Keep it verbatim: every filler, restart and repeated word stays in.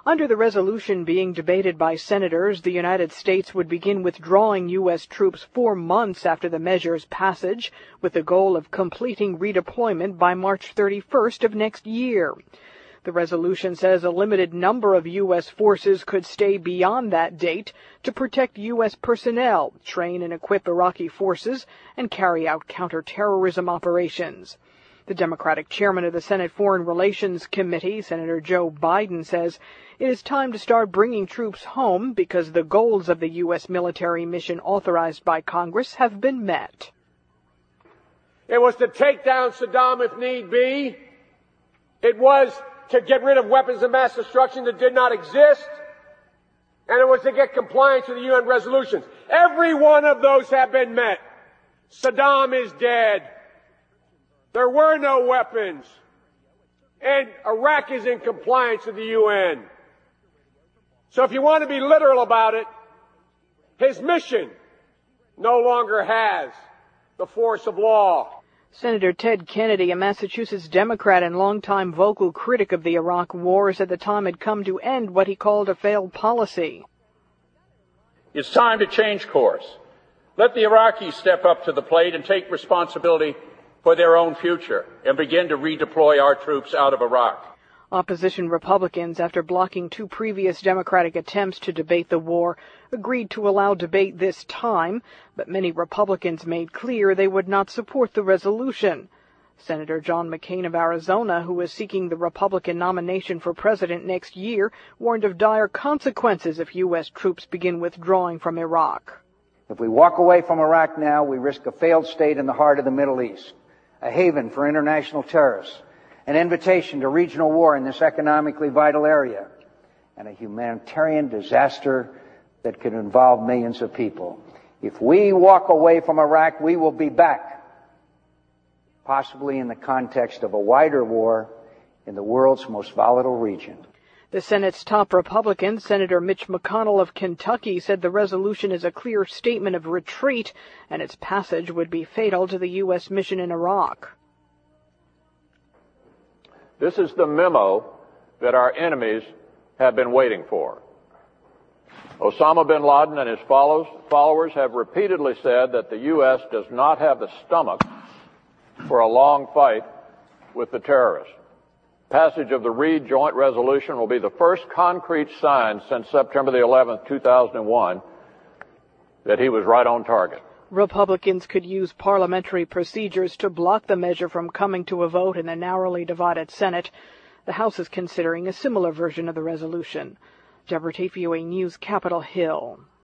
Under the resolution being debated by senators, the United States would begin withdrawing U S troops four months after the measure's passage, with the goal of completing redeployment by March thirty-first of next year. The resolution says a limited number of U S forces could stay beyond that date to protect U S personnel, train and equip Iraqi forces, and carry out counterterrorism operations. The Democratic chairman of the Senate Foreign Relations Committee, Senator Joe Biden, says it is time to start bringing troops home because the goals of the U S military mission authorized by Congress have been met. It was to take down Saddam if need be. It was to get rid of weapons of mass destruction that did not exist. And it was to get compliance with the U N resolutions. Every one of those have been met. Saddam is dead. There were no weapons. And Iraq is in compliance with the U N. So if you want to be literal about it, his mission no longer has the force of law. Senator Ted Kennedy, a Massachusetts Democrat and longtime vocal critic of the Iraq War, said the time had come to end what he called a failed policy. It's time to change course. Let the Iraqis step up to the plate and take responsibility for their own future and begin to redeploy our troops out of Iraq. Opposition Republicans, after blocking two previous Democratic attempts to debate the war, agreed to allow debate this time, but many Republicans made clear they would not support the resolution. Senator John McCain of Arizona, who is seeking the Republican nomination for president next year, warned of dire consequences if U S troops begin withdrawing from Iraq. If we walk away from Iraq now, we risk a failed state in the heart of the Middle East, a haven for international terrorists, an invitation to regional war in this economically vital area, and a humanitarian disaster that could involve millions of people. If we walk away from Iraq, we will be back, possibly in the context of a wider war in the world's most volatile region. The Senate's top Republican, Senator Mitch McConnell of Kentucky, said the resolution is a clear statement of retreat, and its passage would be fatal to the U S mission in Iraq. This is the memo that our enemies have been waiting for. Osama bin Laden and his followers have repeatedly said that the U S does not have the stomach for a long fight with the terrorists. Passage of the Reid Joint Resolution will be the first concrete sign since September the eleventh, two thousand one, that he was right on target. Republicans could use parliamentary procedures to block the measure from coming to a vote in the narrowly divided Senate. The House is considering a similar version of the resolution. Deborah Tafiue, News, Capitol Hill.